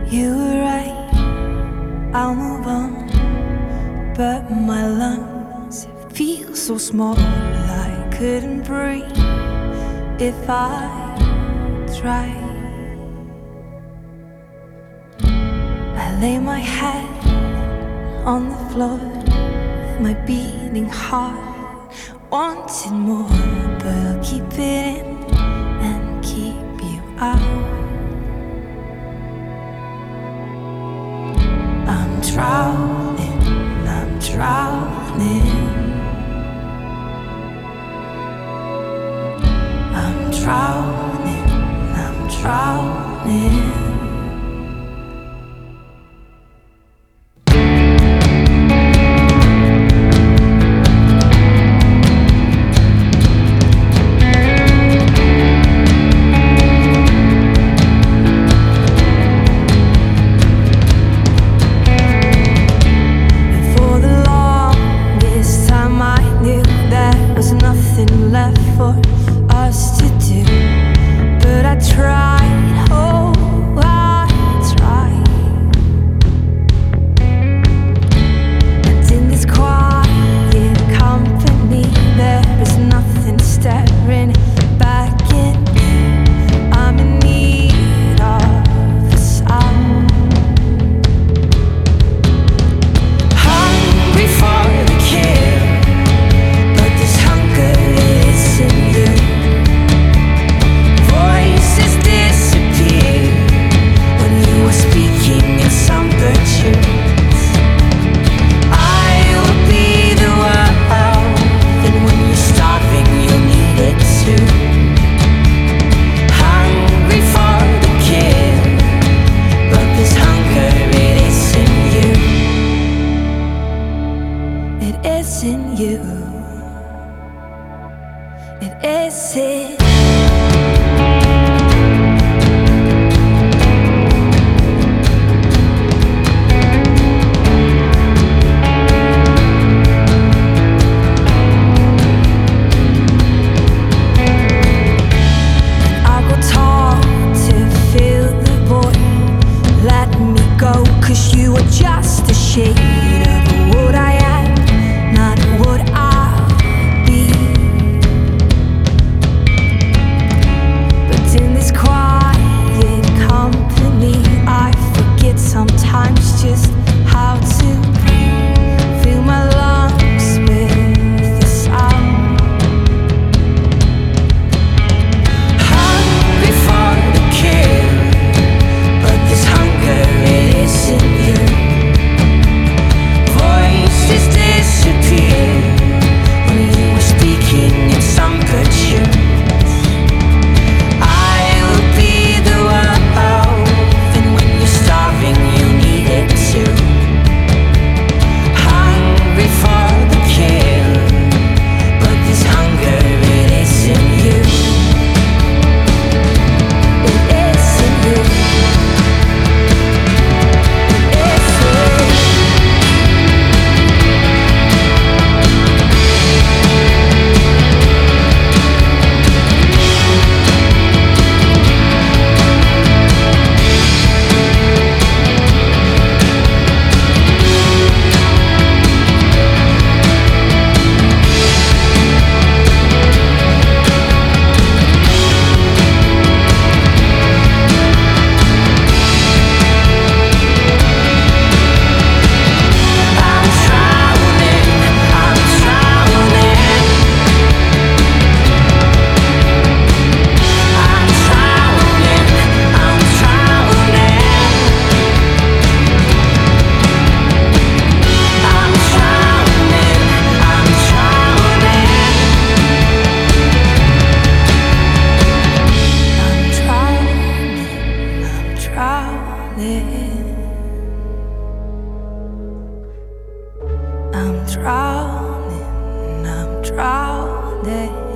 You were right, I'll move on. But my lungs feel so small, I couldn't breathe if I tried. I lay my head on the floor, my beating heart wanted more, but I'll keep it in and keep you out. I'm drowning, I'm drowning. I'm drowning, I'm drowning. I'm drowning, I'm drowning.